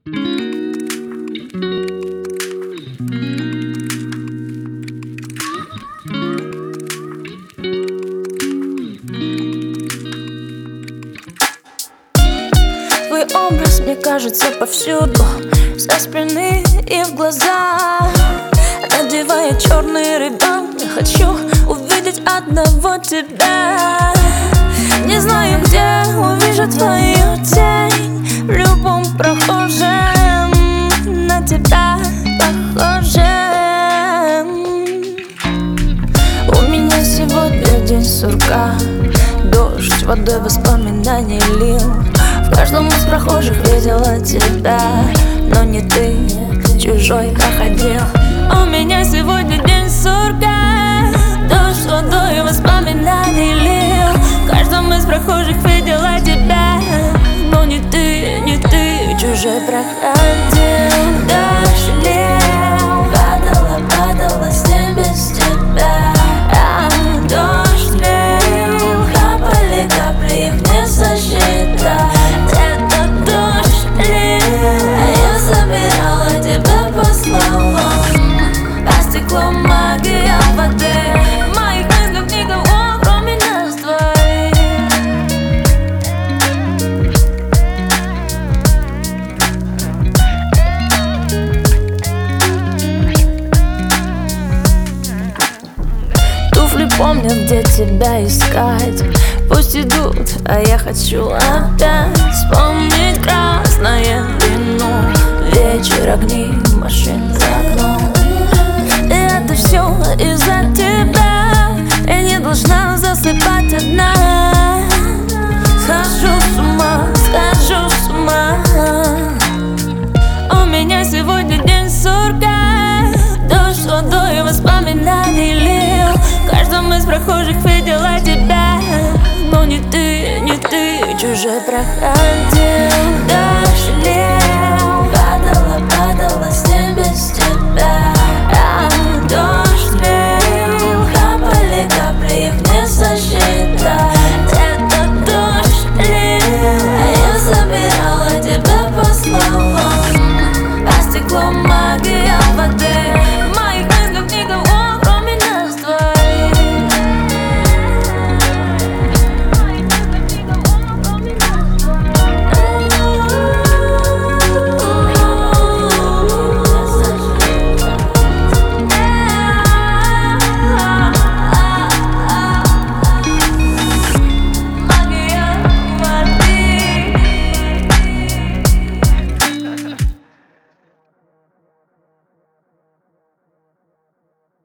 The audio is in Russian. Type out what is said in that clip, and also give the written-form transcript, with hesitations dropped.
Твой образ, мне кажется, повсюду, со спины и в глаза. Надевая черный ребен, я хочу увидеть одного тебя. Не знаю, где увижу твою тень, в любом прохожем на тебя похожем. У меня сегодня день сурка, дождь водой воспоминаний лил. В каждом из прохожих видела тебя, но не ты, чужой крокодил. У меня сегодня день сурка, дождь водой воспоминаний лил. В каждом из прохожих видела тебя, но не ты, чужой проходил. Дождь лил, падала с небес тебя. Дождь лил, капали капли, их не сосчитать. Этот дождь лил, а я собирала тебя по словам. По стеклу магия воды, в моих мыслях никого, кроме нас двоих. Туфли помнят, где тебя искать. Пусть идут, а я хочу опять вспомнить красное вино, вечер, огни, машин за окном. И это все из-за тебя, я не должна засыпать одна. Схожу с ума. У меня сегодня день сурка, дождь водой воспоминаний лил. В каждом из прохожих видела тебя, но не ты, чужой проходил.